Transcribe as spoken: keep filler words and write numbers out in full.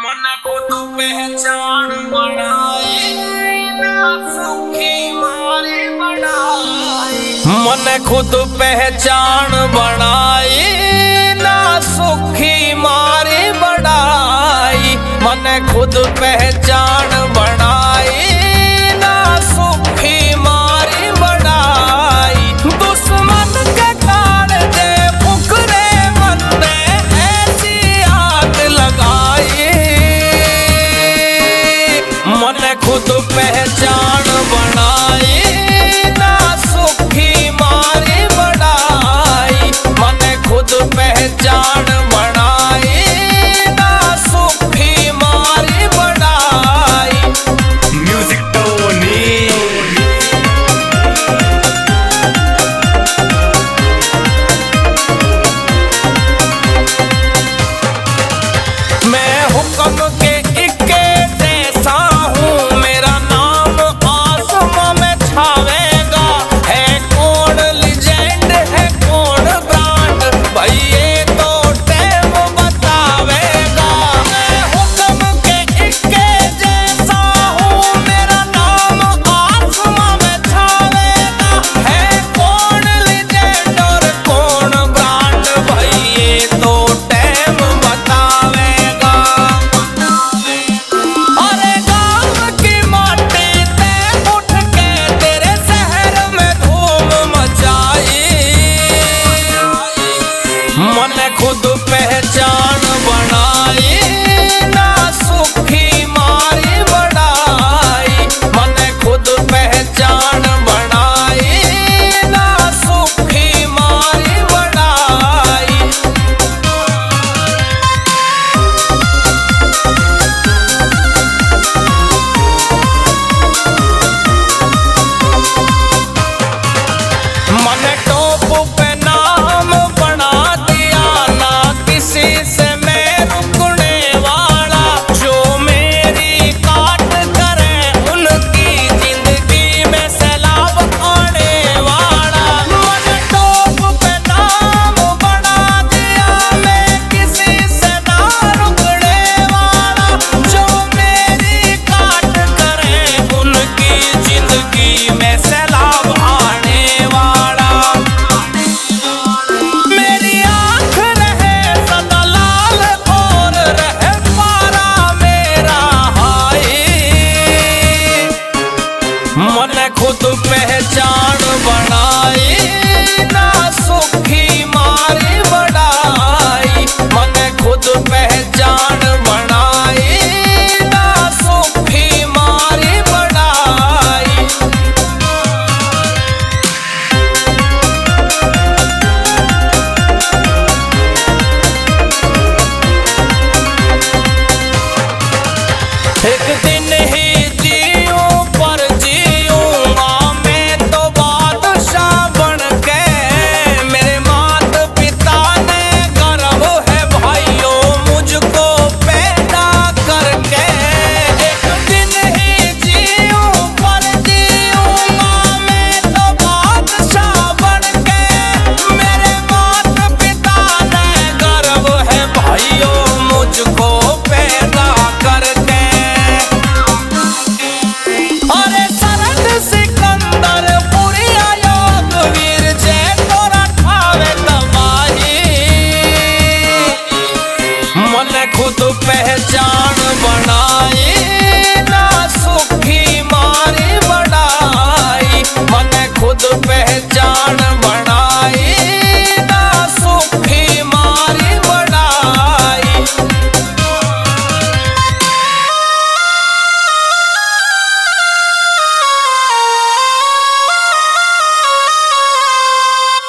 मन को तू पहचान बनाए ना सुखी मारे बनाए। मन खुद पहचान बनाए ना सुखी मारे बढ़ाई। मन खुद पहचान बनाए ना सुखी मारे बढ़ाई। दुश्मन के कान दे फुकरे मन में ऐसी आग लगाई। मन खुद पहचान बनाए ना सुखी मारे बढ़ाई। मन खुद पहचान बनाए ना सुखी मारे बढ़ाई। म्यूजिक टोनी मैं हुक्म के इक्के जैसा हूँ। मेरा नाम आसमां में छावेगा। है कौन लीजेंड है कौन ब्रांड भाई ये तो टाइम बतावेगा। मैं हुक्म के इक्के जैसा हूँ। मेरा नाम आसमां में छावेगा। है कौन लीजेंड और कौन ब्रांड भाई ये तो टाइम बतावेगा। अरे गाँव की माटी ते उठ के तेरे शहर में धूम मचाई। मन खुद पहचान बनाई ना सुखी मारी बढ़ाई। मन खुद पहचान बनाई ना सुखी मारी बढ़ाई। मन टॉप पे नाम बना दिया ना किसी से मैं रुकने वाला। जो मेरी काट करे उनकी जिंदगी में सैलाब आने वाला। मन टॉप पे नाम बना दिया मैं किसी से ना रुकने वाला। जो मेरी काट करे उनकी जिंदगी में सैलाब आने वाला। मेरी आँख रहे सदा लाल और रहे पारा मेरा हाई। मन खुद पहचान बनाए ना सुखी मारी बढ़ाई। मन खुद पहचान बनाए ना सुखी मारी बढ़ाई। एक दिन